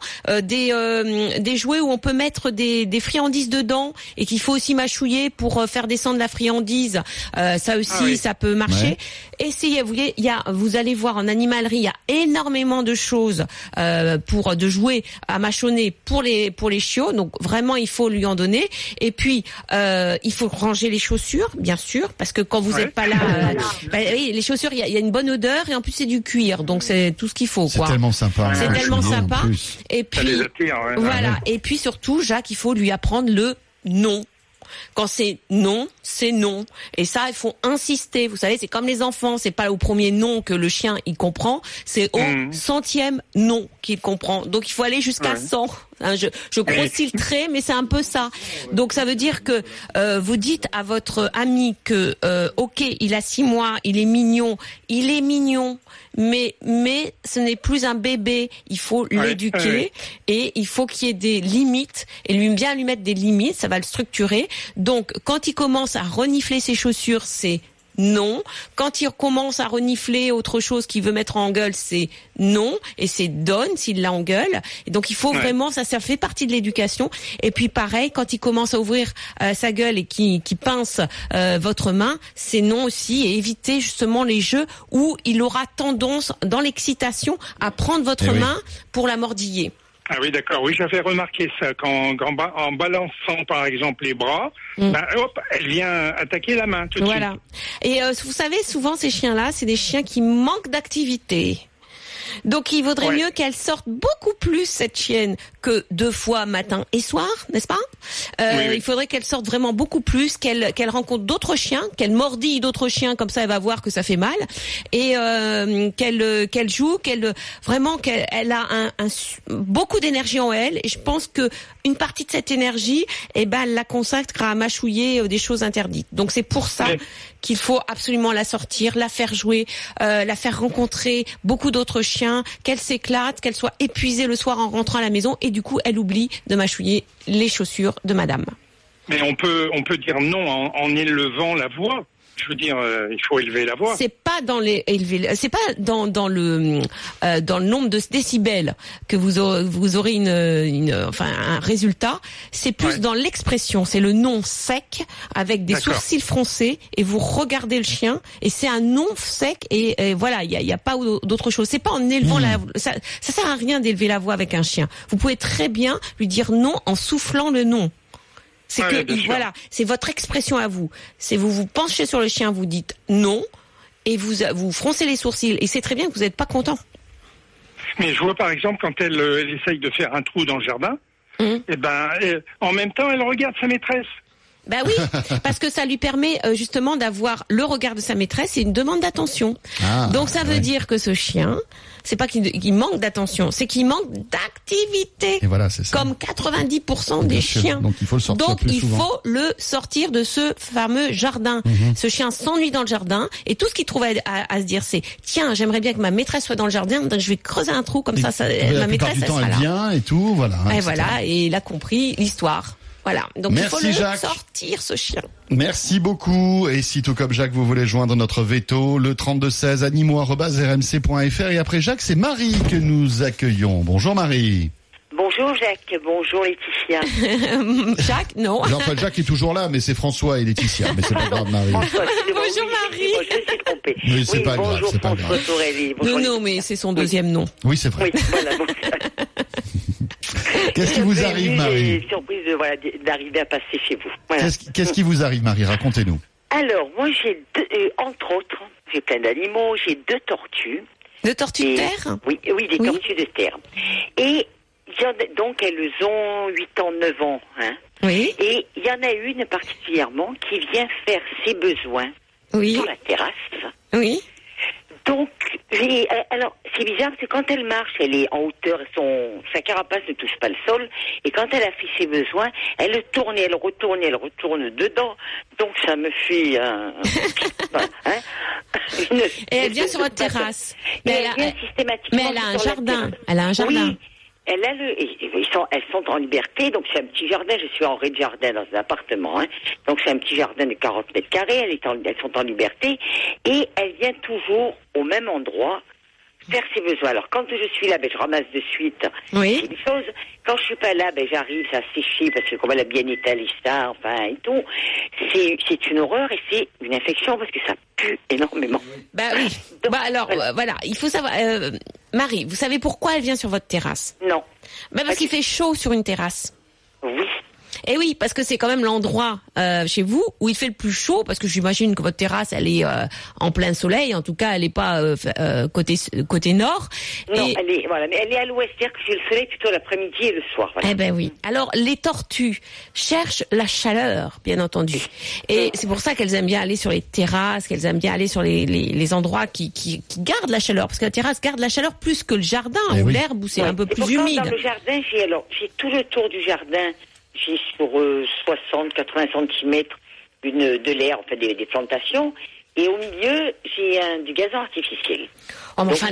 des jouets où on peut mettre des friandises dedans et qu'il faut aussi mâchouiller pour faire descendre la friandise, ça aussi ça peut marcher. Essayez, vous allez voir en animalerie, il y a énormément de choses de jouets à mâchonner pour les chiots, donc vraiment il faut lui en donner. Et puis il faut ranger les chaussures, bien sûr, parce que quand vous n'êtes pas là, les chaussures, il y a une bonne odeur et en plus c'est du cuir, donc c'est tout ce qu'il faut. C'est tellement sympa. C'est tellement sympa. Et puis voilà. Et puis surtout, Jacques, il faut lui apprendre le non. Quand c'est non, c'est non. Et ça, il faut insister. Vous savez, c'est comme les enfants. C'est pas au premier non que le chien, il comprend. C'est au 100e non qu'il comprend. Donc, il faut aller jusqu'à 100. Hein, je grossis le trait, mais c'est un peu ça. Donc, ça veut dire que vous dites à votre ami que, ok, il a 6 mois, il est mignon, mais ce n'est plus un bébé. Il faut l'éduquer et il faut qu'il y ait des limites et bien lui mettre des limites. Ça va le structurer. Donc, quand il commence à renifler ses chaussures, c'est non. Quand il commence à renifler autre chose qu'il veut mettre en gueule, c'est non. Et c'est donne s'il l'a en gueule. Et donc, il faut vraiment, ça fait partie de l'éducation. Et puis, pareil, quand il commence à ouvrir sa gueule et qui pince votre main, c'est non aussi. Et éviter justement les jeux où il aura tendance, dans l'excitation, à prendre votre main pour la mordiller. Ah oui, d'accord. Oui, j'avais remarqué ça. En balançant, par exemple, les bras, elle vient attaquer la main tout de suite. Voilà. Et vous savez, souvent, ces chiens-là, c'est des chiens qui manquent d'activité. Donc, il vaudrait mieux qu'elle sorte beaucoup plus, cette chienne, que 2 fois matin et soir, n'est-ce pas ? Il faudrait qu'elle sorte vraiment beaucoup plus, qu'elle rencontre d'autres chiens, qu'elle mordille d'autres chiens, comme ça elle va voir que ça fait mal, et qu'elle joue, qu'elle a beaucoup d'énergie en elle, et je pense que une partie de cette énergie, elle la consacre à mâchouiller des choses interdites. Donc c'est pour ça qu'il faut absolument la sortir, la faire jouer, la faire rencontrer beaucoup d'autres chiens, qu'elle s'éclate, qu'elle soit épuisée le soir en rentrant à la maison, et du coup elle oublie de mâchouiller les chaussures de madame. Mais on peut dire non en élevant la voix. Je veux dire, il faut élever la voix. C'est pas dans le nombre de décibels que vous aurez un résultat. C'est plus dans l'expression. C'est le non sec avec des sourcils froncés et vous regardez le chien et c'est un non sec et voilà, il y a pas d'autre chose. C'est pas en élevant ça sert à rien d'élever la voix avec un chien. Vous pouvez très bien lui dire non en soufflant le non. C'est c'est votre expression à vous. C'est vous penchez sur le chien, vous dites non, et vous froncez les sourcils. Et c'est très bien que vous n'êtes pas content. Mais je vois par exemple quand elle essaye de faire un trou dans le jardin, en même temps elle regarde sa maîtresse. Bah oui, parce que ça lui permet justement d'avoir le regard de sa maîtresse et une demande d'attention. Donc ça veut dire que ce chien, c'est pas qu'il manque d'attention, c'est qu'il manque d'activité. Et voilà, c'est ça. Comme 90% des chiens. Donc il faut le sortir plus souvent. Donc il faut le sortir de ce fameux jardin. Ce chien s'ennuie dans le jardin et tout ce qu'il trouve à se dire, c'est tiens, j'aimerais bien que ma maîtresse soit dans le jardin, donc je vais creuser un trou comme ça ma maîtresse elle sera là. Elle vient et tout, voilà. Et voilà, et il a compris l'histoire. Voilà, donc merci, il faut Jacques. sortir ce chien. Merci beaucoup. Et si tout comme Jacques, vous voulez joindre notre veto, le 3216 animaux@rmc.fr. Et après Jacques, c'est Marie que nous accueillons. Bonjour Marie. Bonjour Jacques, bonjour Laetitia. Jacques, non. Enfin, Jacques est toujours là, mais c'est François et Laetitia. Mais c'est pas grave, Marie. Bonjour Marie. Je me suis trompée. Mais c'est pas grave, c'est pas grave. Bonjour, mais c'est son deuxième nom. Oui, c'est vrai. Oui, voilà. Qu'est-ce qui vous arrive, Marie ? J'ai surprise d'arriver à passer chez vous. Voilà. Qu'est-ce qui vous arrive, Marie ? Racontez-nous. Alors, moi, j'ai entre autres, j'ai plein d'animaux, j'ai 2 tortues. De tortues de terre? Oui, des tortues de terre. Et donc elles ont 8 ans, 9 ans. Hein. Oui. Et il y en a une particulièrement qui vient faire ses besoins sur la terrasse. Oui. Donc, alors, c'est bizarre parce que quand elle marche, elle est en hauteur, sa carapace ne touche pas le sol, et quand elle a fait ses besoins, elle tourne et elle retourne dedans. Donc, ça me fait et elle vient sur votre terrasse. Mais elle vient systématiquement. Mais elle a un jardin. Elle a un jardin. Oui. Elles sont en liberté, donc c'est un petit jardin. Je suis en rez-de-jardin dans un appartement, hein. Donc c'est un petit jardin de 40 mètres carrés. Elles sont en liberté et elles viennent toujours au même endroit faire ses besoins. Alors quand je suis là, je ramasse de suite ces choses. Quand je suis pas là, j'arrive, ça sécher parce que comme elle a bien étalé ça, enfin et tout, c'est une horreur et c'est une infection parce que ça pue énormément. Bah oui. Donc, alors voilà, il faut savoir. Marie, vous savez pourquoi elle vient sur votre terrasse? Non. Parce qu'il fait chaud sur une terrasse. Oui. Et oui, parce que c'est quand même l'endroit chez vous où il fait le plus chaud, parce que j'imagine que votre terrasse, elle est en plein soleil. En tout cas, elle est pas côté nord. Non, mais elle est à l'ouest, c'est-à-dire que j'ai le soleil plutôt l'après-midi et le soir. Voilà. Eh ben oui. Alors, les tortues cherchent la chaleur, bien entendu. Et c'est pour ça qu'elles aiment bien aller sur les terrasses, qu'elles aiment bien aller sur les endroits qui gardent la chaleur, parce que la terrasse garde la chaleur plus que le jardin ou l'herbe où c'est un peu plus humide. Dans le jardin, j'ai tout le tour du jardin. J'ai sur 60-80 cm de l'herbe, enfin des plantations. Et au milieu, j'ai du gazon artificiel. Oh, mais enfin,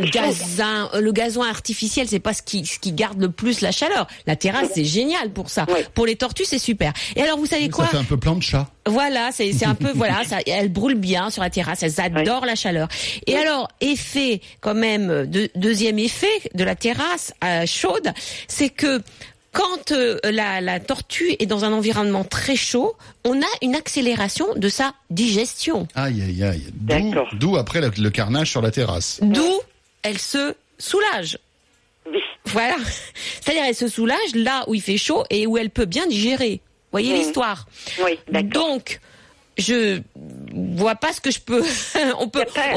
le gazon artificiel, c'est pas ce qui garde le plus la chaleur. La terrasse, c'est génial pour ça. Ouais. Pour les tortues, c'est super. Et alors, vous savez quoi? Ça fait un peu plan de chat. Voilà, c'est un peu, voilà, ça, elles brûlent bien sur la terrasse, elles adorent la chaleur. Et alors, effet, quand même, deuxième effet de la terrasse chaude, c'est que quand la tortue est dans un environnement très chaud, on a une accélération de sa digestion. Aïe, aïe, aïe. D'où après le carnage sur la terrasse. D'où elle se soulage. Oui. Voilà. C'est-à-dire elle se soulage là où il fait chaud et où elle peut bien digérer. Vous voyez l'histoire? Oui, d'accord. Donc, je vois pas ce que je peux. on peut pas.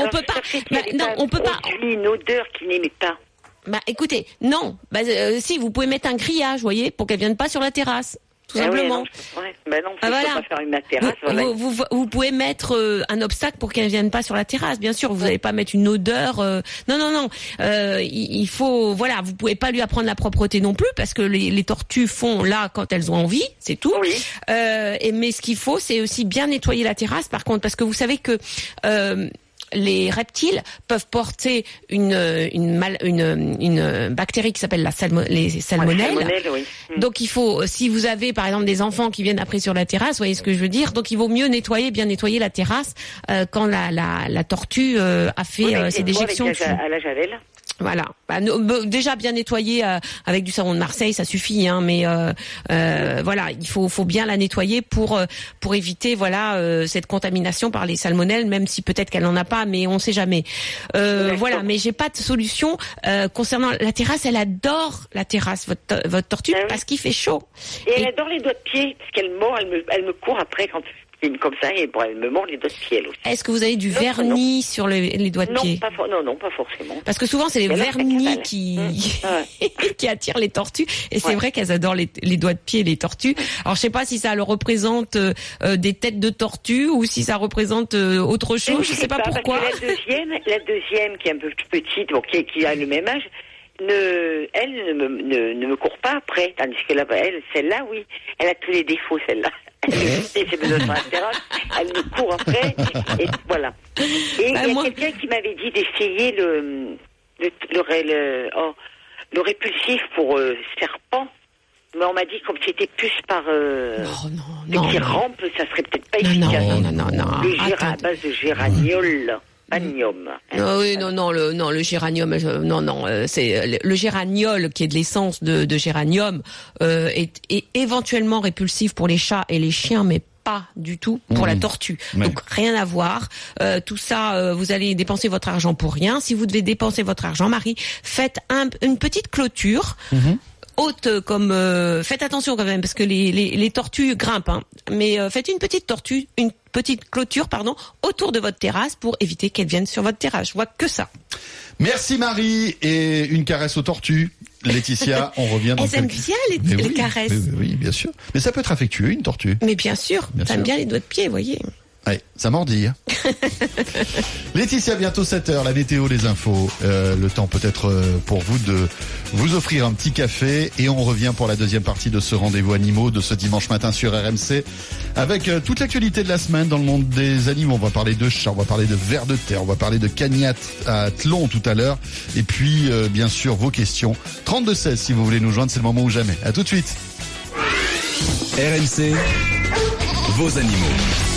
On peut pas. Une odeur qu'il n'aimait pas. Bah écoutez, non. Si, vous pouvez mettre un grillage, vous voyez, pour qu'elle vienne pas sur la terrasse. Tout simplement. Oui, non, faut pas faire une terrasse. Vous pouvez mettre un obstacle pour qu'elle vienne pas sur la terrasse, bien sûr. Vous n'allez pas mettre une odeur. Non. Il faut, voilà, vous pouvez pas lui apprendre la propreté non plus, parce que les tortues font là quand elles ont envie, c'est tout. Oui. Mais ce qu'il faut, c'est aussi bien nettoyer la terrasse, par contre, parce que vous savez que les reptiles peuvent porter une bactérie qui s'appelle les salmonelles. Oui. Donc il faut, si vous avez par exemple des enfants qui viennent après sur la terrasse, vous voyez ce que je veux dire. Donc il vaut mieux bien nettoyer la terrasse quand la tortue a fait ses déjections. À la javel. Voilà. Déjà bien nettoyer avec du savon de Marseille, ça suffit. Hein, mais voilà, il faut bien la nettoyer pour éviter cette contamination par les salmonelles, même si peut-être qu'elle n'en a pas, mais on sait jamais. Voilà. Mais j'ai pas de solution concernant la terrasse. Elle adore la terrasse, votre tortue, parce qu'il fait chaud. Et elle adore les doigts de pied, parce qu'elle mord, elle me court après quand comme ça, et elle me mord les doigts de pied aussi. Est-ce que vous avez du vernis sur les doigts de pied? Non, pas forcément. Parce que souvent, c'est les vernis qui attirent les tortues. Et c'est vrai qu'elles adorent les doigts de pied, les tortues. Alors, je sais pas si ça leur représente des têtes de tortues ou si ça représente autre chose. Je sais pas pourquoi. Parce que la deuxième, qui est un peu plus petite, qui a le même âge, elle ne me court pas après. Tandis que celle-là, oui, elle a tous les défauts, celle-là. Elle me court après, et voilà. Et il y a quelqu'un qui m'avait dit d'essayer le répulsif pour serpent, mais on m'a dit comme c'était plus par petits rampes, ça serait peut-être pas efficace. Non. À base de géraniol. Le géranium, c'est le géraniol qui est de l'essence de géranium est éventuellement répulsif pour les chats et les chiens, mais pas du tout pour la tortue. Ouais. Donc rien à voir. Tout ça, vous allez dépenser votre argent pour rien. Si vous devez dépenser votre argent, Marie, faites une petite clôture haute comme faites attention quand même parce que les tortues grimpent, hein. Mais faites une petite clôture autour de votre terrasse pour éviter qu'elles viennent sur votre terrasse. Je vois que ça. Merci Marie, et une caresse aux tortues. Laetitia, on revient dans elles aiment bien les caresses. Oui, bien sûr. Mais ça peut être affectueux, une tortue. Mais bien sûr, ça aime bien les doigts de pied, vous voyez. Ouais, ça mordit. Hein. Laetitia, bientôt 7h, la météo, les infos. Le temps peut-être pour vous de vous offrir un petit café. Et on revient pour la deuxième partie de ce rendez-vous animaux de ce dimanche matin sur RMC. Avec toute l'actualité de la semaine dans le monde des animaux. On va parler de chats, on va parler de vers de terre, on va parler de cagnathlon tout à l'heure. Et puis, bien sûr, vos questions. 32-16 si vous voulez nous joindre, c'est le moment ou jamais. À tout de suite. RMC, vos animaux.